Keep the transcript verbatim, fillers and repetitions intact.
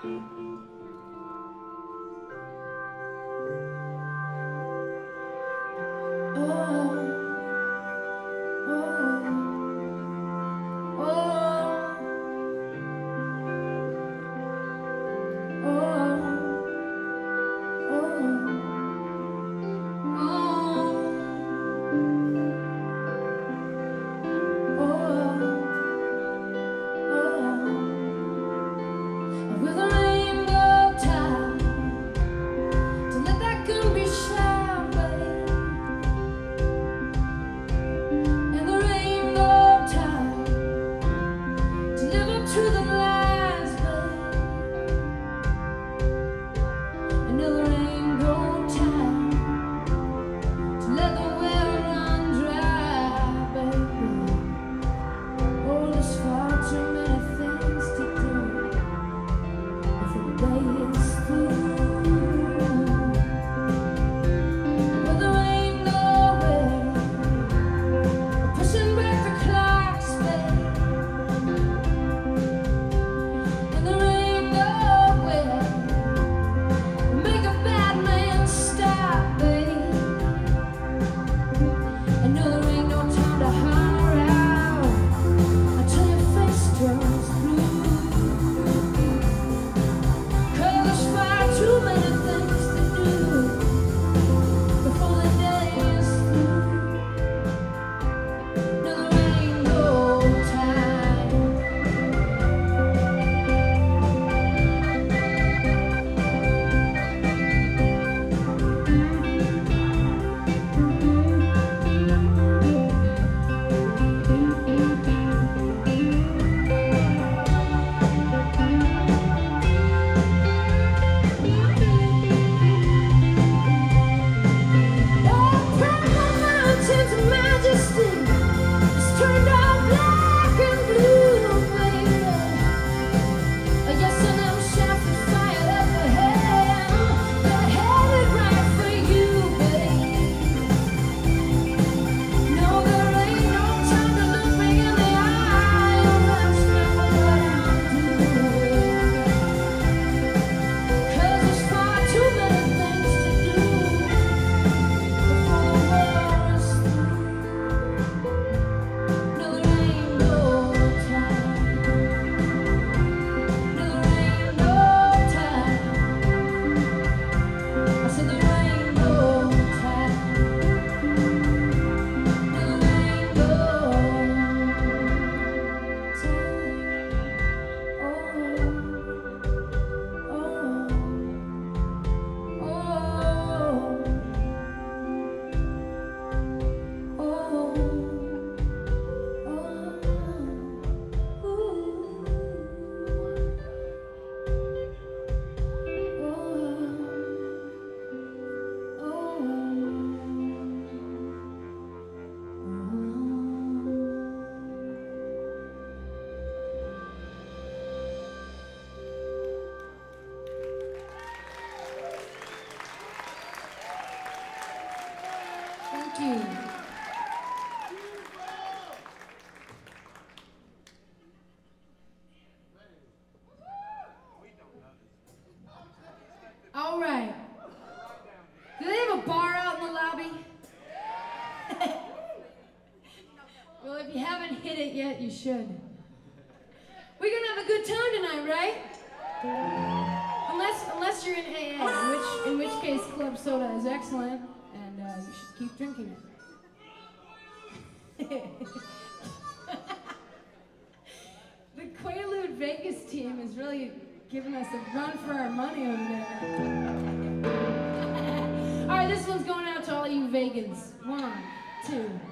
Thank you. All right. Do they have a bar out in the lobby? Well, if you haven't hit it yet, you should. We're gonna have a good time tonight, right? Unless, unless you're in A A, in which, in which case Club Soda is excellent, and uh, you should keep drinking it. The Quaalude Vegas team is really giving us a run for our money over there. All right, this one's going out to all you vegans. One, two.